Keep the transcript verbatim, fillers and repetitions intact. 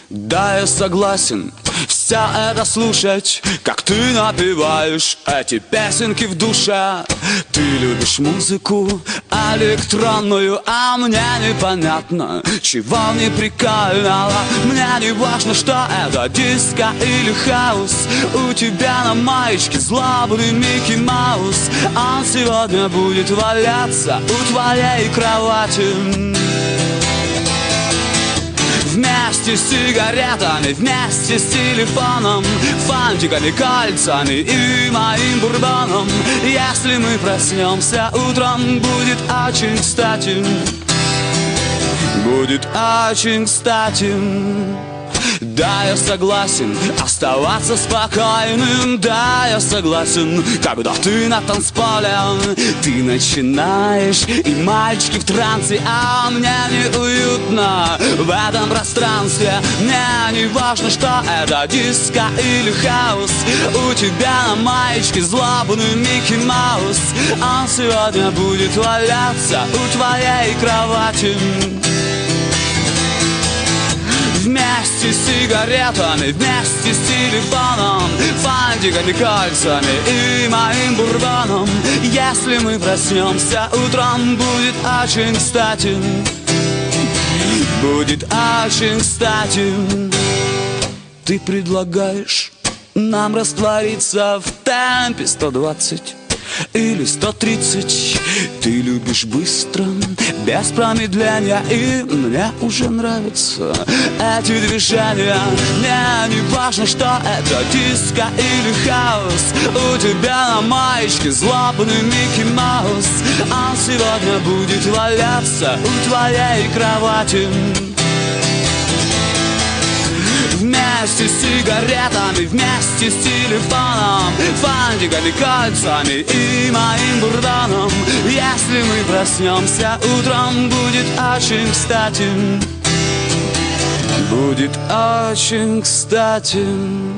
Да, я согласен все это слушать, как ты напеваешь эти песенки в душе. Ты любишь музыку электронную, а мне непонятно, чего мне прикольного. Мне не важно, что это диско или хаус. У тебя на маечке злобный Микки Маус. Он сегодня будет валяться у твоей кровати вместе с сигаретами, вместе с телефоном, фантиками, кольцами и моим бурбоном. Если мы проснемся утром, будет очень кстати, будет очень кстати. Да, я согласен оставаться спокойным. Да, я согласен, когда ты на танцполе, ты начинаешь, и мальчики в трансе, а мне неуютно в этом пространстве. Мне не важно, что это диско или хаус. У тебя на маечке злобный Микки Маус. Он сегодня будет валяться у твоей кровати вместе с сигаретами, вместе с телефоном, фантиками, кольцами и моим бурбоном. Если мы проснемся утром, будет очень кстати, будет очень кстати. Ты предлагаешь нам раствориться в темпе сто двадцать или сто тридцать. Ты любишь быстро, без промедления, и мне уже нравятся эти движения. Мне не важно, что это диско или хаус. У тебя на маечке злобный Микки Маус. Он сегодня будет валяться у твоей кровати вместе с сигаретами, вместе с телефоном, фантиками, кольцами и моим бурбоном. Если мы проснемся утром, будет очень кстати, будет очень кстати.